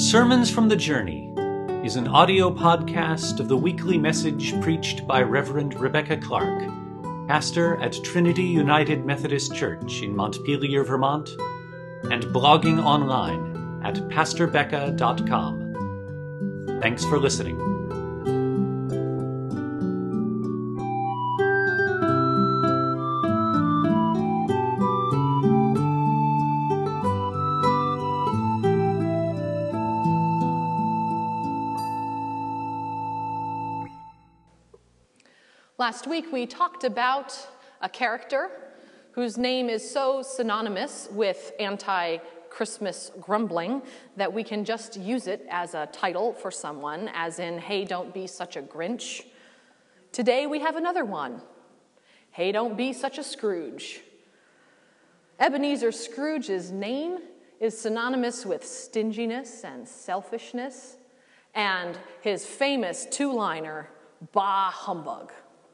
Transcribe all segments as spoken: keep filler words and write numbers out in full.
Sermons from the Journey is an audio podcast of the weekly message preached by Reverend Rebecca Clark, pastor at Trinity United Methodist Church in Montpelier, Vermont, and blogging online at pastor becca dot com. Thanks for listening. Last week we talked about a character whose name is so synonymous with anti-Christmas grumbling that we can just use it as a title for someone, as in, hey, don't be such a Grinch. Today we have another one. Hey, don't be such a Scrooge. Ebenezer Scrooge's name is synonymous with stinginess and selfishness, and his famous two-liner, bah humbug.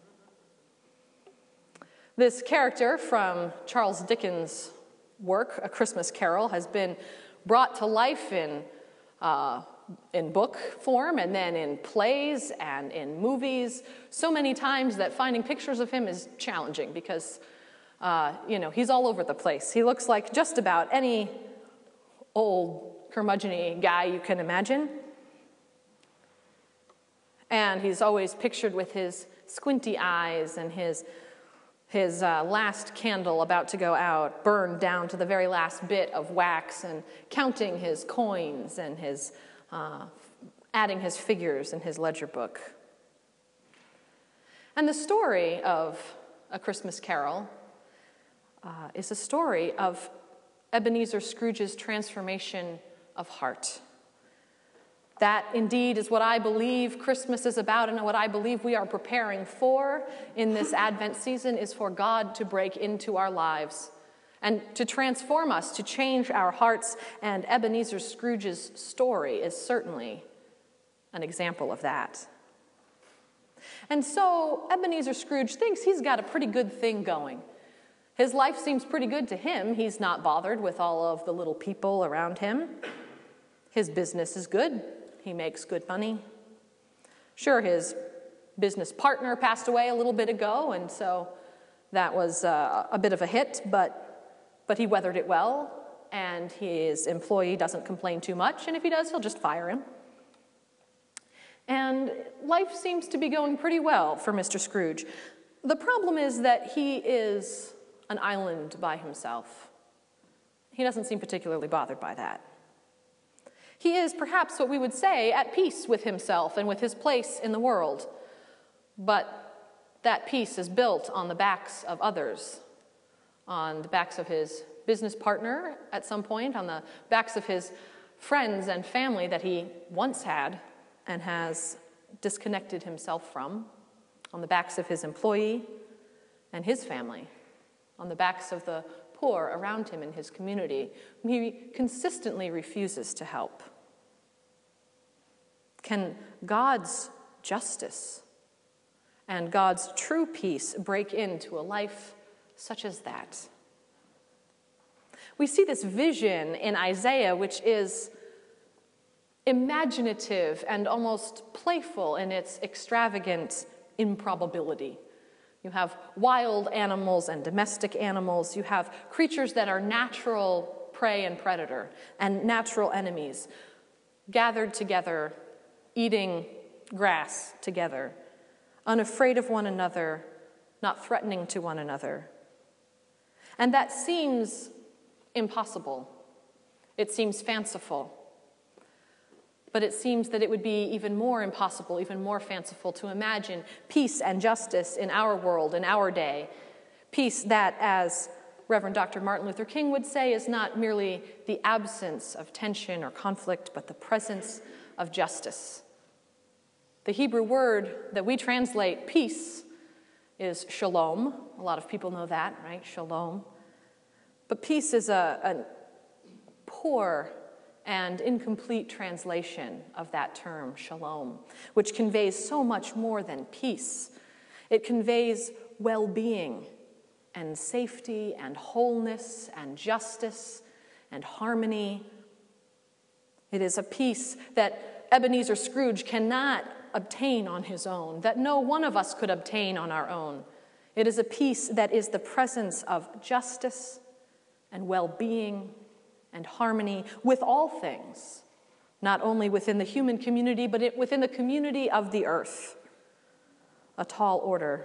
This character from Charles Dickens' work, A Christmas Carol, has been brought to life in, uh, in book form and then in plays and in movies so many times that finding pictures of him is challenging because, uh, you know, he's all over the place. He looks like just about any old curmudgeon-y guy you can imagine. And he's always pictured with his squinty eyes and his his uh, last candle about to go out, burned down to the very last bit of wax, and counting his coins and his uh, adding his figures in his ledger book. And the story of A Christmas Carol uh, is a story of Ebenezer Scrooge's transformation of heart. That indeed is what I believe Christmas is about, and what I believe we are preparing for in this Advent season is for God to break into our lives and to transform us, to change our hearts, and Ebenezer Scrooge's story is certainly an example of that. And so Ebenezer Scrooge thinks he's got a pretty good thing going. His life seems pretty good to him. He's not bothered with all of the little people around him. His business is good. He makes good money. Sure, his business partner passed away a little bit ago, and so that was uh, a bit of a hit, but, but he weathered it well, and his employee doesn't complain too much, and if he does, he'll just fire him. And life seems to be going pretty well for Mister Scrooge. The problem is that he is an island by himself. He doesn't seem particularly bothered by that. He is perhaps what we would say at peace with himself and with his place in the world. But that peace is built on the backs of others, on the backs of his business partner at some point, on the backs of his friends and family that he once had and has disconnected himself from, on the backs of his employee and his family, on the backs of the poor around him in his community, whom he consistently refuses to help. Can God's justice and God's true peace break into a life such as that? We see this vision in Isaiah, which is imaginative and almost playful in its extravagant improbability. You have wild animals and domestic animals. You have creatures that are natural prey and predator and natural enemies, gathered together, eating grass together, unafraid of one another, not threatening to one another. And that seems impossible. It seems fanciful. But it seems that it would be even more impossible, even more fanciful to imagine peace and justice in our world, in our day. Peace that, as Reverend Doctor Martin Luther King would say, is not merely the absence of tension or conflict, but the presence of justice. The Hebrew word that we translate peace is shalom. A lot of people know that, right? Shalom. But peace is a, a poor and incomplete translation of that term, shalom, which conveys so much more than peace. It conveys well-being and safety and wholeness and justice and harmony. It is a peace that Ebenezer Scrooge cannot obtain on his own, that no one of us could obtain on our own. It is a peace that is the presence of justice and well-being and harmony with all things, not only within the human community, but it, within the community of the earth. A tall order.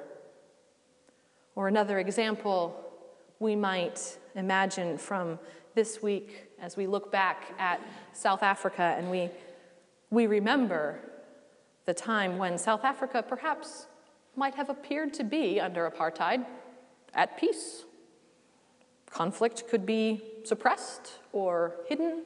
Or another example we might imagine from this week as we look back at South Africa and we, we remember the time when South Africa perhaps might have appeared to be under apartheid at peace. Conflict could be suppressed or hidden,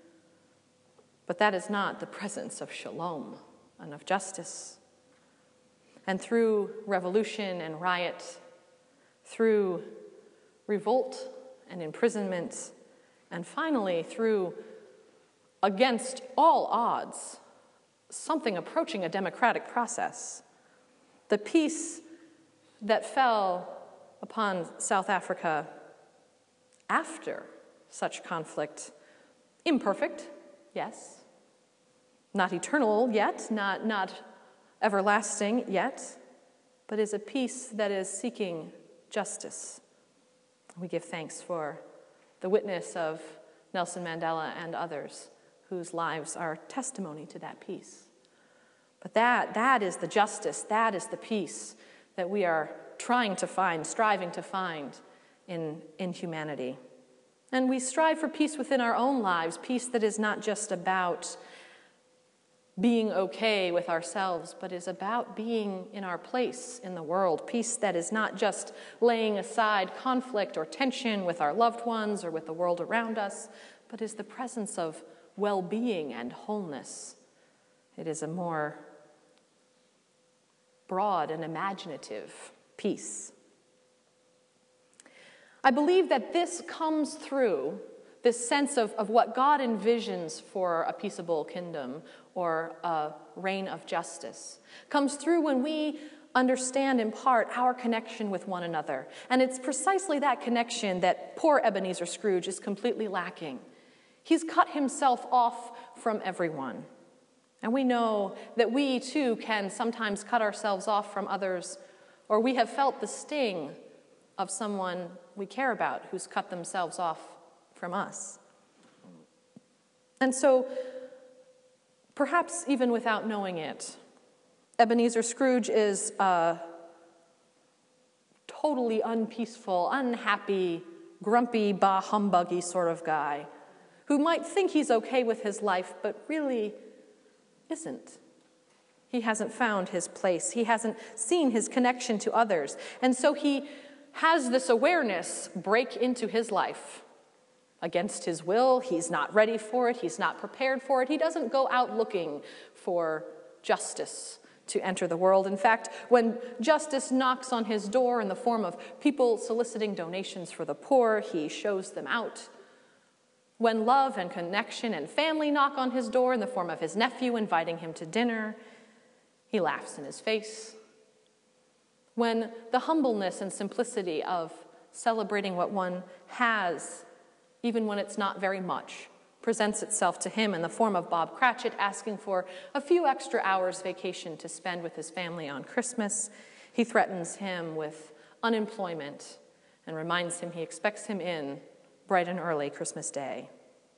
but that is not the presence of shalom and of justice. And through revolution and riot, through revolt and imprisonment, and finally through, against all odds, something approaching a democratic process, the peace that fell upon South Africa after such conflict, imperfect, yes, not eternal yet, not, not everlasting yet, but is a peace that is seeking justice. We give thanks for the witness of Nelson Mandela and others whose lives are testimony to that peace. But that, that is the justice, that is the peace that we are trying to find, striving to find in, in humanity. And we strive for peace within our own lives, peace that is not just about being okay with ourselves, but is about being in our place in the world. Peace that is not just laying aside conflict or tension with our loved ones or with the world around us, but is the presence of well-being and wholeness. It is a more broad and imaginative peace. I believe that this comes through this sense of, of what God envisions for a peaceable kingdom or a reign of justice, comes through when we understand in part our connection with one another. And it's precisely that connection that poor Ebenezer Scrooge is completely lacking. He's cut himself off from everyone. And we know that we too can sometimes cut ourselves off from others, or we have felt the sting of someone we care about who's cut themselves off from us. And so, perhaps even without knowing it, Ebenezer Scrooge is a totally unpeaceful, unhappy, grumpy, bah humbuggy sort of guy who might think he's okay with his life, but really isn't. He hasn't found his place. He hasn't seen his connection to others. And so he has this awareness break into his life. Against his will, he's not ready for it, he's not prepared for it. He doesn't go out looking for justice to enter the world. In fact, when justice knocks on his door in the form of people soliciting donations for the poor, he shows them out. When love and connection and family knock on his door in the form of his nephew inviting him to dinner, he laughs in his face. When the humbleness and simplicity of celebrating what one has, even when it's not very much, presents itself to him in the form of Bob Cratchit asking for a few extra hours vacation to spend with his family on Christmas, he threatens him with unemployment and reminds him he expects him in bright and early Christmas Day.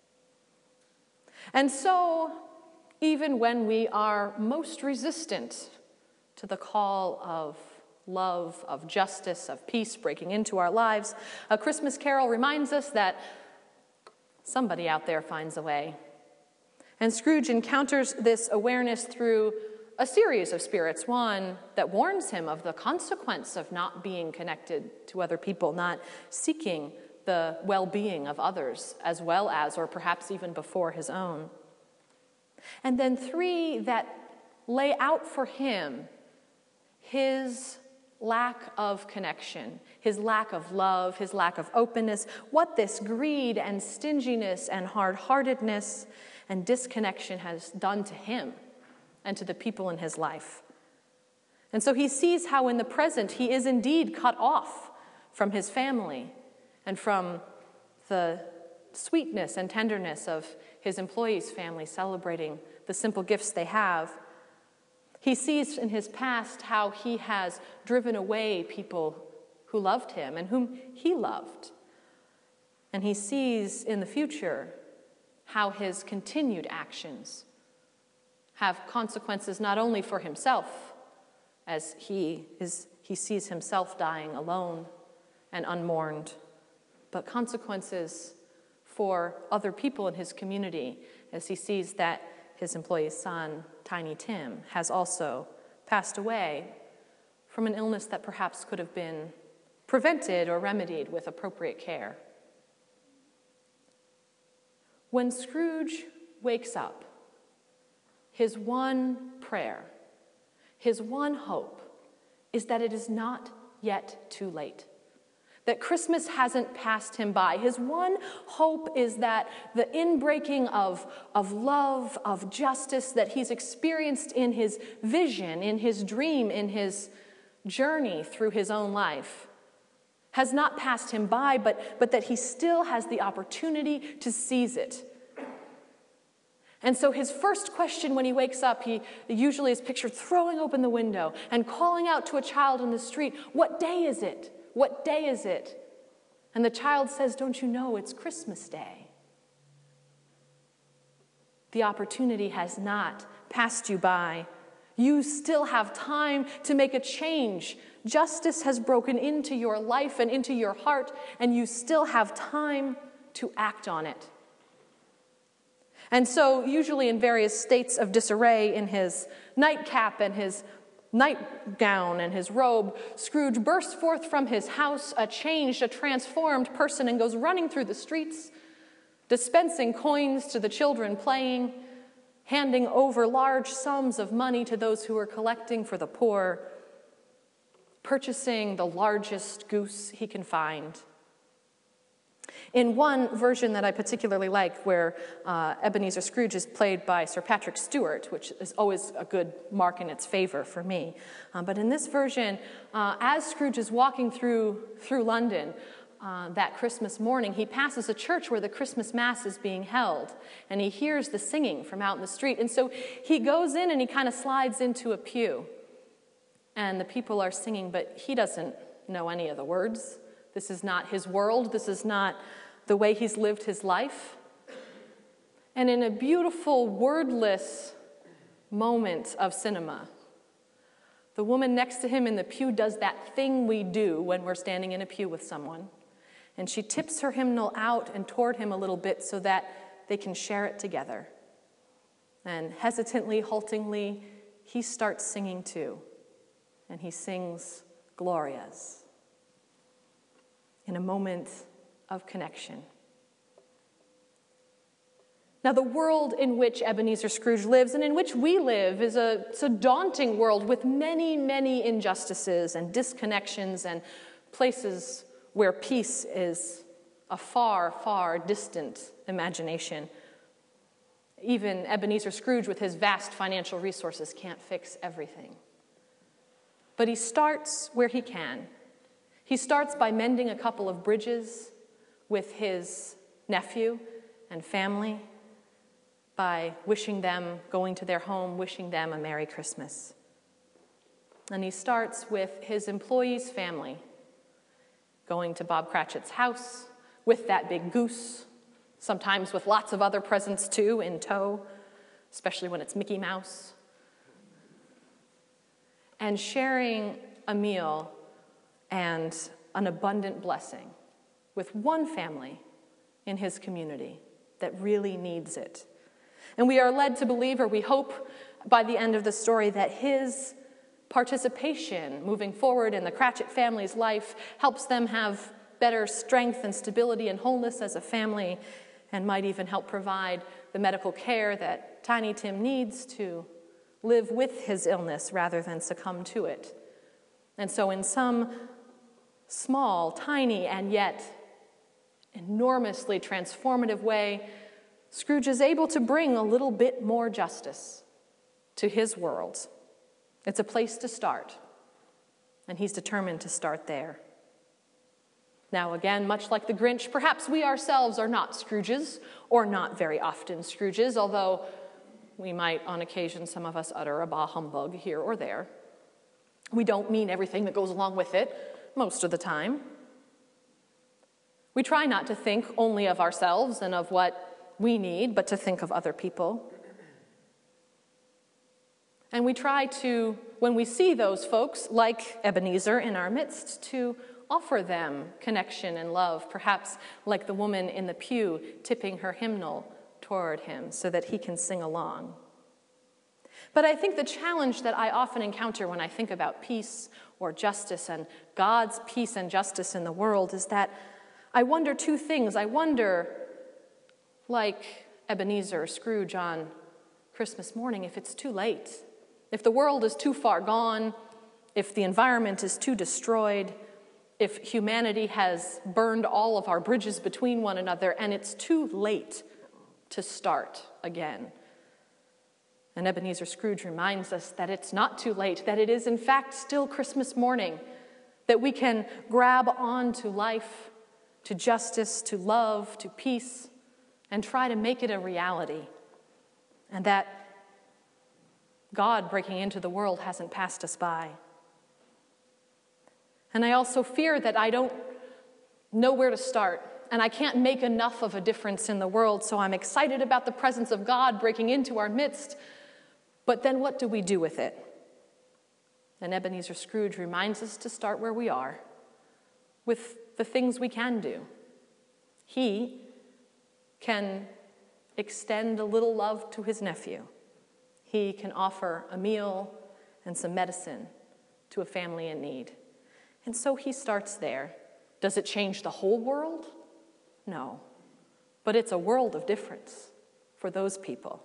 And so, even when we are most resistant to the call of love, of justice, of peace breaking into our lives, A Christmas Carol reminds us that somebody out there finds a way. And Scrooge encounters this awareness through a series of spirits. One that warns him of the consequence of not being connected to other people, not seeking the well-being of others, as well as, or perhaps even before his own. And then three that lay out for him his lack of connection, his lack of love, his lack of openness, what this greed and stinginess and hard-heartedness and disconnection has done to him and to the people in his life. And so he sees how in the present he is indeed cut off from his family and from the sweetness and tenderness of his employees' family celebrating the simple gifts they have. He sees in his past how he has driven away people who loved him and whom he loved. And he sees in the future how his continued actions have consequences not only for himself, as he is he sees himself dying alone and unmourned, but consequences for other people in his community, as he sees that his employee's son, Tiny Tim, has also passed away from an illness that perhaps could have been prevented or remedied with appropriate care. When Scrooge wakes up, his one prayer, his one hope, is that it is not yet too late, that Christmas hasn't passed him by. His one hope is that the inbreaking of, of love, of justice that he's experienced in his vision, in his dream, in his journey through his own life, has not passed him by, but, but that he still has the opportunity to seize it. And so his first question when he wakes up, he usually is pictured throwing open the window and calling out to a child in the street, "What day is it? What day is it?" And the child says, "Don't you know it's Christmas Day?" The opportunity has not passed you by. You still have time to make a change. Justice has broken into your life and into your heart, and you still have time to act on it. And so, usually in various states of disarray, in his nightcap and his nightgown and his robe, Scrooge bursts forth from his house a changed, a transformed person, and goes running through the streets, dispensing coins to the children playing, handing over large sums of money to those who were collecting for the poor, purchasing the largest goose he can find. In one version that I particularly like, where uh, Ebenezer Scrooge is played by Sir Patrick Stewart, which is always a good mark in its favor for me. Um, but in this version, uh, as Scrooge is walking through, through London uh, that Christmas morning, he passes a church where the Christmas Mass is being held, and he hears the singing from out in the street. And so he goes in and he kind of slides into a pew, and the people are singing, but he doesn't know any of the words. This is not his world. This is not the way he's lived his life. And in a beautiful, wordless moment of cinema, the woman next to him in the pew does that thing we do when we're standing in a pew with someone. And she tips her hymnal out and toward him a little bit so that they can share it together. And hesitantly, haltingly, he starts singing too. And he sings Glorias, in a moment of connection. Now, the world in which Ebenezer Scrooge lives and in which we live is a, it's a daunting world with many, many injustices and disconnections and places where peace is a far, far distant imagination. Even Ebenezer Scrooge, with his vast financial resources, can't fix everything. But he starts where he can. He starts by mending a couple of bridges with his nephew and family, by wishing them, going to their home, wishing them a Merry Christmas. And he starts with his employee's family, going to Bob Cratchit's house with that big goose, sometimes with lots of other presents too in tow, especially when it's Mickey Mouse, and sharing a meal and an abundant blessing with one family in his community that really needs it. And we are led to believe, or we hope by the end of the story, that his participation moving forward in the Cratchit family's life helps them have better strength and stability and wholeness as a family, and might even help provide the medical care that Tiny Tim needs to live with his illness rather than succumb to it. And so in some small, tiny, and yet enormously transformative way, Scrooge is able to bring a little bit more justice to his world. It's a place to start, and he's determined to start there. Now again, much like the Grinch, perhaps we ourselves are not Scrooges, or not very often Scrooges, although we might on occasion, some of us, utter a bah humbug here or there. We don't mean everything that goes along with it most of the time. We try not to think only of ourselves and of what we need, but to think of other people. And we try to, when we see those folks, like Ebenezer in our midst, to offer them connection and love, perhaps like the woman in the pew tipping her hymnal toward him so that he can sing along. But I think the challenge that I often encounter when I think about peace or justice and God's peace and justice in the world is that I wonder two things. I wonder, like Ebenezer, Scrooge on Christmas morning, if it's too late, if the world is too far gone, if the environment is too destroyed, if humanity has burned all of our bridges between one another and it's too late to start again. And Ebenezer Scrooge reminds us that it's not too late, that it is in fact still Christmas morning, that we can grab on to life, to justice, to love, to peace, and try to make it a reality. And that God breaking into the world hasn't passed us by. And I also fear that I don't know where to start, and I can't make enough of a difference in the world, so I'm excited about the presence of God breaking into our midst, but then what do we do with it? And Ebenezer Scrooge reminds us to start where we are, with the things we can do. He can extend a little love to his nephew. He can offer a meal and some medicine to a family in need. And so he starts there. Does it change the whole world? No. But it's a world of difference for those people.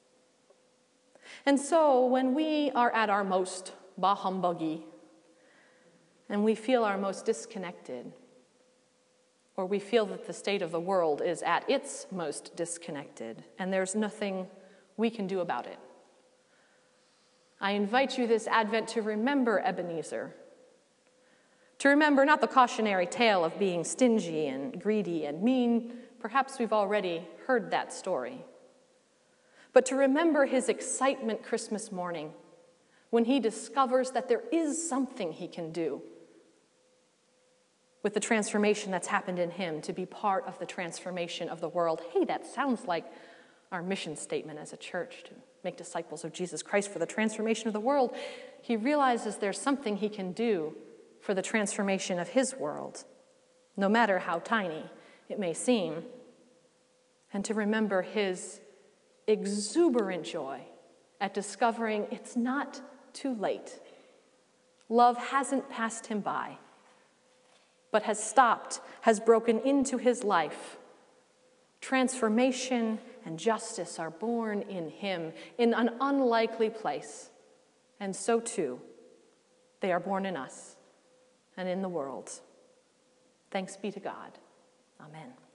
And so when we are at our most bah humbuggy, and we feel our most disconnected, or we feel that the state of the world is at its most disconnected, and there's nothing we can do about it, I invite you this Advent to remember Ebenezer, to remember not the cautionary tale of being stingy and greedy and mean. Perhaps we've already heard that story. But to remember his excitement Christmas morning when he discovers that there is something he can do with the transformation that's happened in him to be part of the transformation of the world. Hey, that sounds like our mission statement as a church, to make disciples of Jesus Christ for the transformation of the world. He realizes there's something he can do for the transformation of his world, no matter how tiny it may seem, and to remember his exuberant joy at discovering it's not too late. Love hasn't passed him by, but has stopped, has broken into his life. Transformation and justice are born in him in an unlikely place, and so too, they are born in us and in the world. Thanks be to God. Amen.